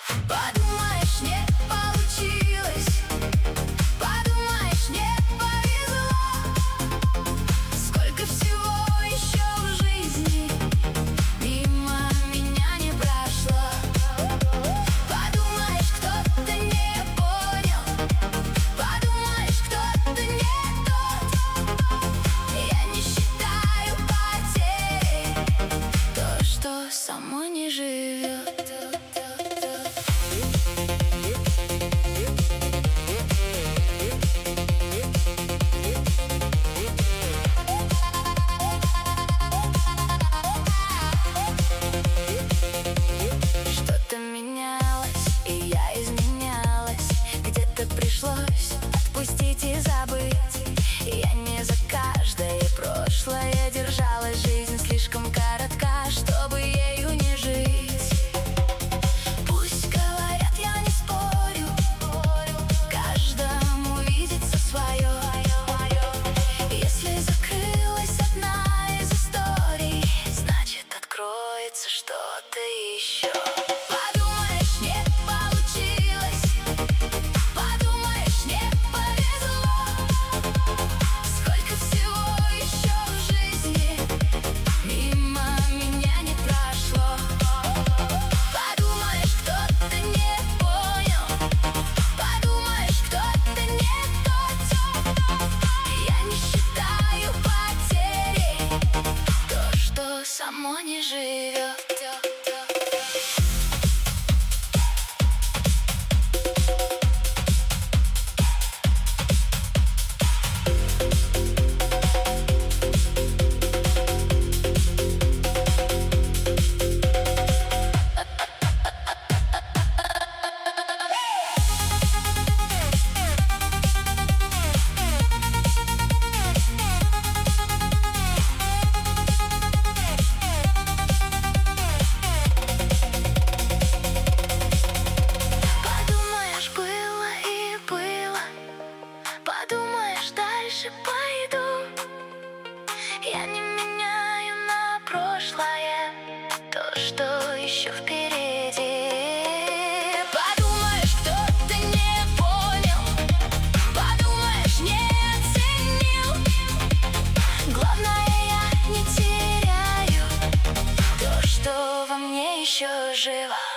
Подумаешь, не получилось, подумаешь, не повезло. Сколько всего еще в жизни мимо меня не прошло. Подумаешь, кто-то не понял, подумаешь, кто-то не тот. Я не считаю потерей то, что само не живет. Что-то менялось, и я изменялась. Где-то пришлось отпустить и забыть. Я не за каждое прошлое держалась. Жизнь слишком коротка, чтобы ею не жить. Пусть говорят, я не спорю, каждому видится свое. Если закрылась одна из историй, значит откроется что-то еще. Подумаешь, не получилось, подумаешь, не повезло. Сколько всего еще в жизни мимо меня не прошло. Подумаешь, кто-то не понял, подумаешь, кто-то не тот. Я не считаю потерей то, что само не живет. Подумаешь, дальше пойду. Я не меняю на прошлое то, что еще впереди. Подумаешь, кто-то не понял, подумаешь, не оценил. Главное, я не теряю то, что во мне еще живо.